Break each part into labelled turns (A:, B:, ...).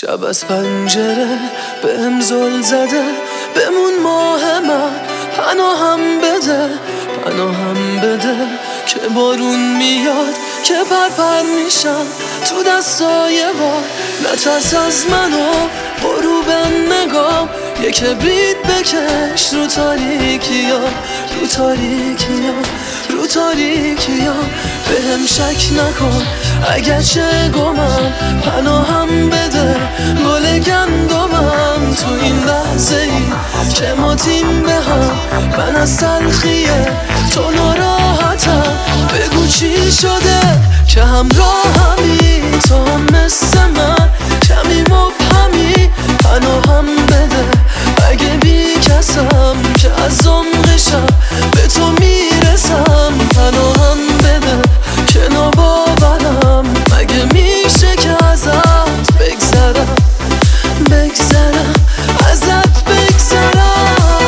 A: شب از پنجره بهم زل زده، بمون ماه من پناهم بده که بارون میاد که پرپر میشم تو دستای بار. نترس از منو غروب نگام، یه کبریت بکش رو تاریکیام بهم شک نکن اگر چه گمم، پناهم بده گل گندمم تو این لحظه ای که ما تیم به هم. من از تلخیه تو ناراحتم، بگو چی شده که همراهمی تو هم مثل من کمی مبهمی. پناهم بده اگه بی کسم که از عمق شب به تو میرسم. پناهم بده که ناباورم، مگه میشه که ازت بگذرم ازت بگذرم.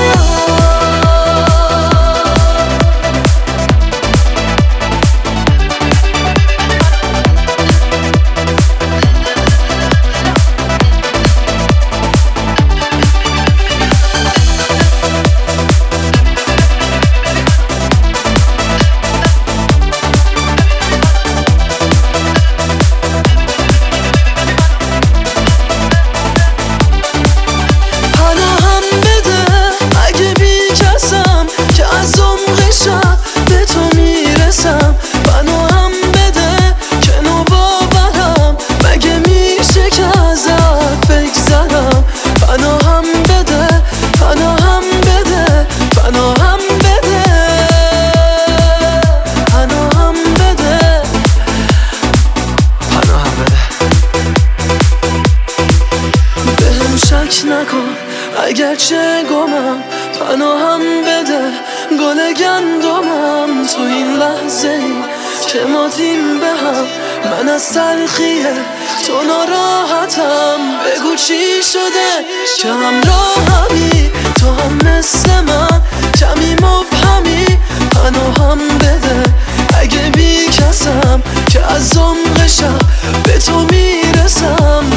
A: پناهم بده که ناباورم، مگه میشه که ازت بگذرم. پناهم بده پناهم بده پناهم بده پناهم بده پناهم بده. بهم شک نکن اگر چه گمم، پناهم بده گل گندمم تو این لحظه ای که ما تیم به هم. من از تلخیه تو ناراحتم، بگو چی شده که همراهمی تو هم مثل من کمی مبهمی. پناهم بده اگه بی کسم که از عمق شب به تو میرسم.